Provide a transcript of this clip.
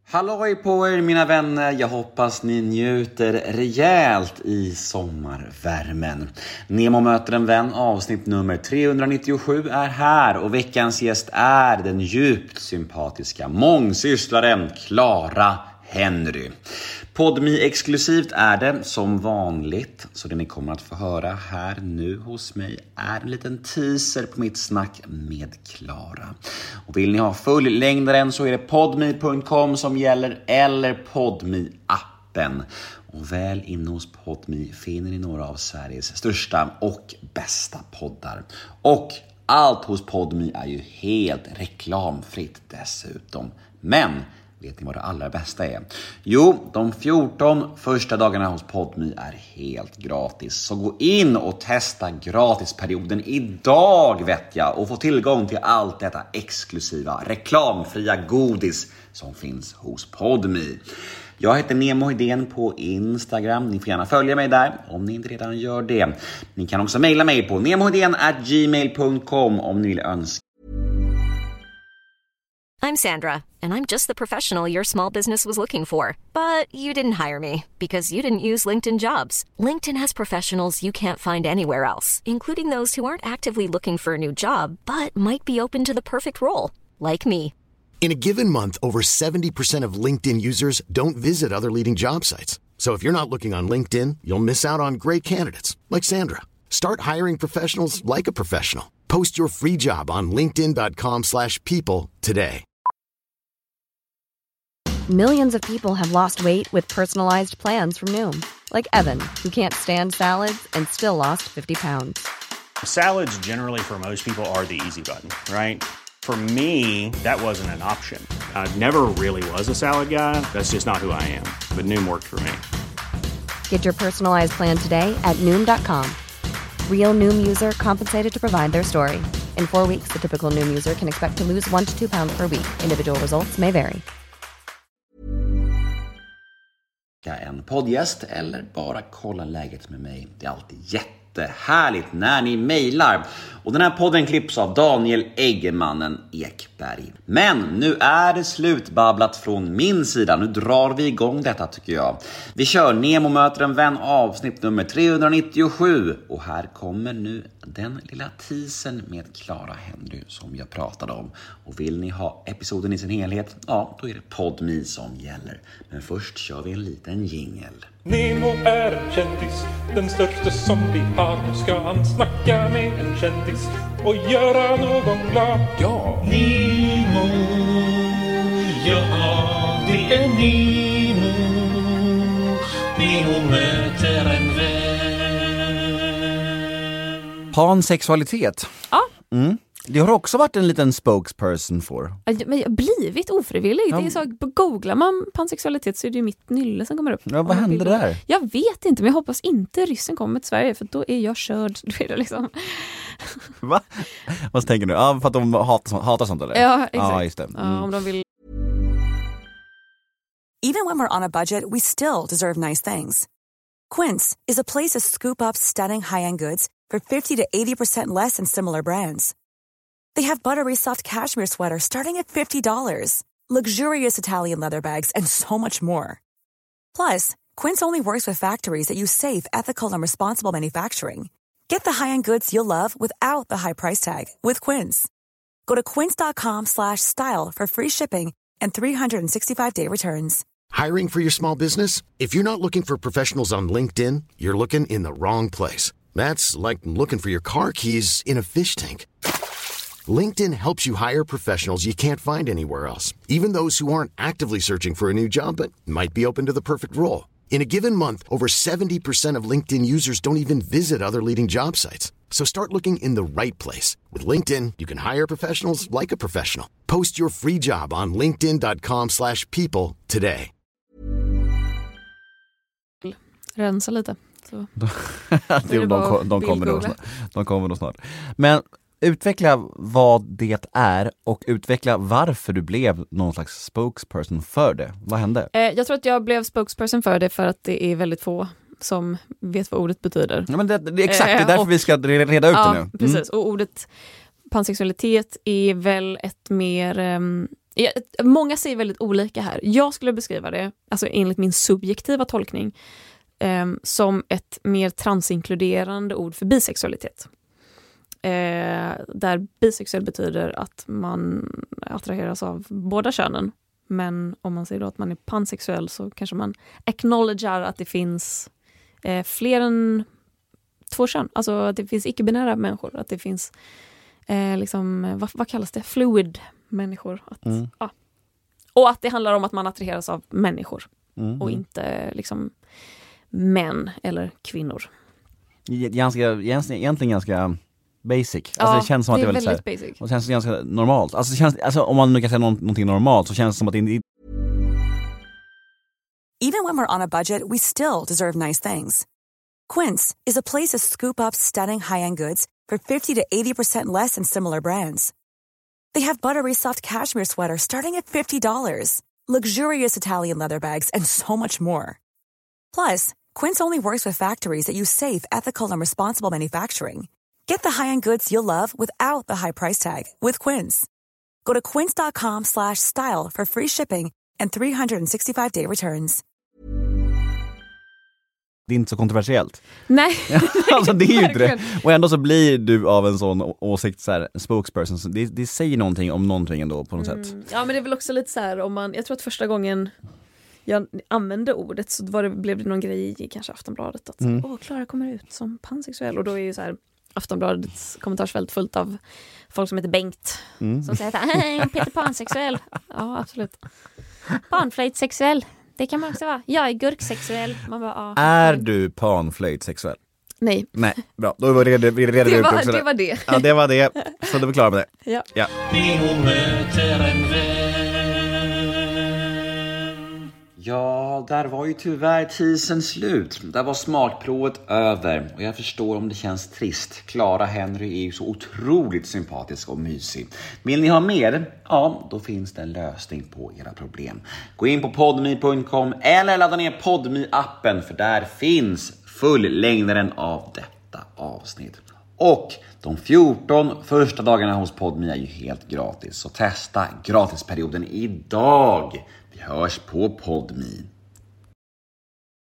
Halloj på er mina vänner, jag hoppas ni njuter rejält i sommarvärmen. Nemo möter en vän, avsnitt nummer 397 är här och veckans gäst är den djupt sympatiska mångsysslaren Clara Henry. Podme exklusivt är det som vanligt, så det ni kommer att få höra här nu hos mig är en liten teaser på mitt snack med Clara. Och vill ni ha fullängdaren så är det podme.com som gäller eller Podme-appen. Och väl inne hos Podme finner ni några av Sveriges största och bästa poddar. Och allt hos Podme är ju helt reklamfritt dessutom. Men vet ni vad det allra bästa är? Jo, de 14 första dagarna hos Podme är helt gratis. Så gå in och testa gratisperioden idag vet jag. Och få tillgång till allt detta exklusiva, reklamfria godis som finns hos Podme. Jag heter Nemo Hedén på Instagram. Ni får gärna följa mig där om ni inte redan gör det. Ni kan också mejla mig på nemohedén@gmail.com om ni vill önska. I'm Sandra, and I'm just the professional your small business was looking for. But you didn't hire me because you didn't use LinkedIn Jobs. LinkedIn has professionals you can't find anywhere else, including those who aren't actively looking for a new job, but might be open to the perfect role, like me. In a given month, over 70% of LinkedIn users don't visit other leading job sites. So if you're not looking on LinkedIn, you'll miss out on great candidates like Sandra. Start hiring professionals like a professional. Post your free job on linkedin.com/people today. Millions of people have lost weight with personalized plans from Noom. Like Evan, who can't stand salads and still lost 50 pounds. Salads generally for most people are the easy button, right? For me, that wasn't an option. I never really was a salad guy. That's just not who I am. But Noom worked for me. Get your personalized plan today at Noom.com. Real Noom user compensated to provide their story. In 4 weeks, the typical Noom user can expect to lose 1 to 2 pounds per week. Individual results may vary. En poddgäst eller bara kolla läget med mig. Det är alltid jättehärligt när ni mejlar. Och den här podden klipps av Daniel Eggemannen Ekberg. Men nu är det slutbabblat från min sida. Nu drar vi igång detta tycker jag. Vi kör Nemo möter en vän avsnitt nummer 397. Och här kommer nu den lilla teasern med Clara Henry som jag pratade om. Och vill ni ha episoden i sin helhet, ja då är det Podme som gäller. Men först kör vi en liten jingle. Nemo är en kändis, den största som vi har. Nu ska han snacka med en kändis och göra någon glad. Ja, Nemo, ja det är Nemo. Nemo möter en vän. Pansexualitet. Ja. Det har också varit en liten spokesperson för. Men jag har blivit ofrivillig. Det är så, googlar man pansexualitet så är det ju mitt nylle som kommer upp. Ja, vad hände där? Jag vet inte, men jag hoppas inte ryssen kommer till Sverige för då är jag körd. Då är det liksom... Va? Vad tänker du? Ja, för att de hatar sånt eller? Ja, exakt. Ja, just det. Ja, om de vill... Even when we're on a budget, we still deserve nice things. Quince is a place to scoop up stunning high-end goods for 50 to 80% less than similar brands. They have buttery soft cashmere sweaters starting at $50, luxurious Italian leather bags, and so much more. Plus, Quince only works with factories that use safe, ethical, and responsible manufacturing. Get the high-end goods you'll love without the high price tag with Quince. Go to quince.com/style for free shipping and 365-day returns. Hiring for your small business? If you're not looking for professionals on LinkedIn, you're looking in the wrong place. That's like looking for your car keys in a fish tank. LinkedIn helps you hire professionals you can't find anywhere else, even those who aren't actively searching for a new job but might be open to the perfect role. In a given month, over 70% of LinkedIn users don't even visit other leading job sites. So start looking in the right place. With LinkedIn, you can hire professionals like a professional. Post your free job on linkedin.com/people today. Rensa lite. Så. De kommer då snart. Men utveckla vad det är och utveckla varför du blev någon slags spokesperson för det. Vad hände? Jag tror att jag blev spokesperson för det för att det är väldigt få som vet vad ordet betyder. Ja, men det är exakt, det är därför vi ska reda ut det nu. Precis, och ordet pansexualitet är väl ett mer Många säger väldigt olika här. Jag skulle beskriva det, alltså enligt min subjektiva tolkning, som ett mer transinkluderande ord för bisexualitet. Där bisexuell betyder att man attraheras av båda könen. Men om man säger då att man är pansexuell så kanske man acknowledgar att det finns fler än 2 kön. Alltså att det finns icke-binära människor. Att det finns liksom, vad kallas det? Fluid människor. Ja. Och att det handlar om att man attraheras av människor. Och inte liksom män eller kvinnor. Egentligen ganska basic. Alltså det känns som att det är väldigt basic. Och det känns ganska normalt. Alltså om man nu kan säga någonting normalt så känns det som att det inte... Even when we're on a budget, we still deserve nice things. Quince is a place to scoop up stunning high-end goods for 50 to 80% less than similar brands. They have buttery soft cashmere sweaters starting at $50, luxurious Italian leather bags, and so much more. Plus, Quince only works with factories that use safe, ethical, and responsible manufacturing. Get the high-end goods you'll love without the high price tag with Quince. Go to quince.com/style for free shipping and 365-day returns. Det är inte så kontroversiellt. Nej. Alltså det är ju inte det. Och ändå så blir du av en sån åsikt så här, spokesperson. Så det säger någonting om någonting ändå på något sätt. Ja, men det är väl också lite så här, jag tror att första gången jag använde ordet så blev det någon grej i kanske Aftonbladet att Klara kommer ut som pansexuell, och då är ju så här Aftonbladets kommentarsfält fullt av folk som heter Bengt som säger att Peter pansexuell. Ja, absolut. Panflöjtsexuell. Det kan man också vara. Jag är gurksexuell. Man bara, är du panflöjtsexuell? Nej. Nej, bra. Då var det det var det. Ja, det var det. Så då är vi klara med det. Ja. Ja, där var ju tyvärr tiden slut. Där var smakprovet över. Och jag förstår om det känns trist. Clara Henry är ju så otroligt sympatisk och mysig. Vill ni ha mer? Ja, då finns det en lösning på era problem. Gå in på podme.com eller ladda ner Podme-appen. För där finns fullängdaren av detta avsnitt. Och de 14 första dagarna hos Podme är ju helt gratis. Så testa gratisperioden idag. Vi hörs på Podme.